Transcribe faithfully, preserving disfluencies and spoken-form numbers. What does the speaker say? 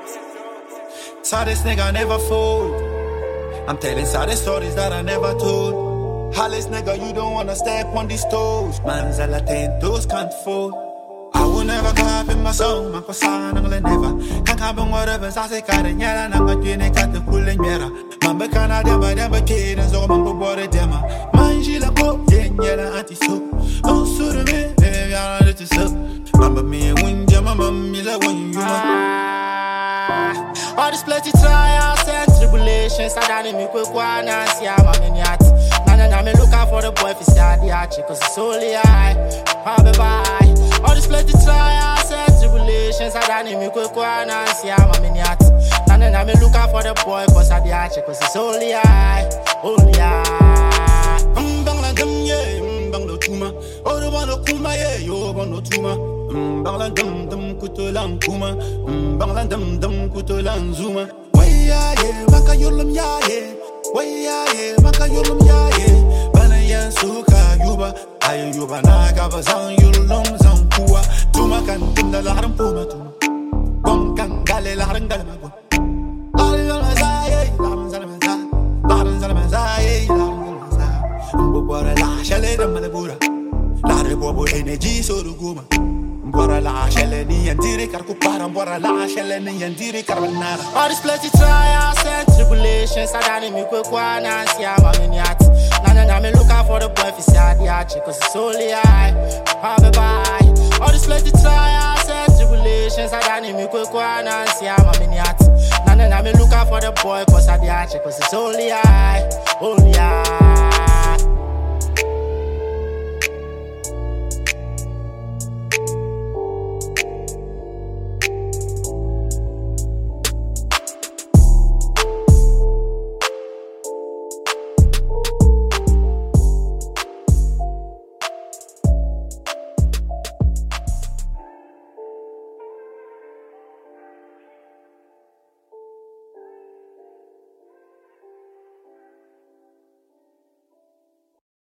Saddest nigga never fold. I'm telling saddest stories that I never told. Hollis nigga, you don't wanna step on these toes. Man's a latent, those can't fold. I will never clap in my song, my person, I'm never. Can't have on whatever, I say, got it, yeah, and I'm a doing it, got the cool and yera. Mamba can't have a never kid, and so Mamba bought a demo. Man, she la pop, yeah, yeah, anti soap. Oh, so the me, baby, I know this up. Mamba me, when your mama, me la when you are. All this plenty trials and tribulations, I don't make quick one, and see I'm a miniat. Nana, me look out for the boy, if he's sad, the archie, cause it's only I. Bye bye. All this plenty trials and tribulations, I don't make quick one, and see I'm a miniat. Nana, me look out for the boy, cause I the archie, cause it's only I. Only I. I'm bangla dum, yeah, I'm bangla tuma. Oh, the one of Kuma, yeah, you're one of Tuma. Bangla dum dum kutulang kuma, bangla dum dum kutulang zuma. Way ya ye, maka yulum ya ye. Way ya ye, maka yulum ya ye. Bana yan suka yuba, ayo yuba naga bazang yulum zang kuwa. Tuma kan tunda laharam puma tuma. Bom kan gale laharam gale magwa. Laharam zalmazaye, laharam zalmazaye, laharam zalmazaye, laharam zalmazaye. Mbubara la shale damalabura, laharam bobo energy so ruguma. Bora la shelle ni yandiri kar kupara bora la shelle ni yandiri kar banana. All this plenty trials and tribulations, I don't make quick one, and see I'm a miniat. Nana, me look out for the boy, if he's sad, the archie, cause it's only I. Bye bye. All this plenty trials and tribulations, I don't make quick one, and see I'm a miniat. Nana, me look out for the boy, cause I the archie, cause it's only I. Only I.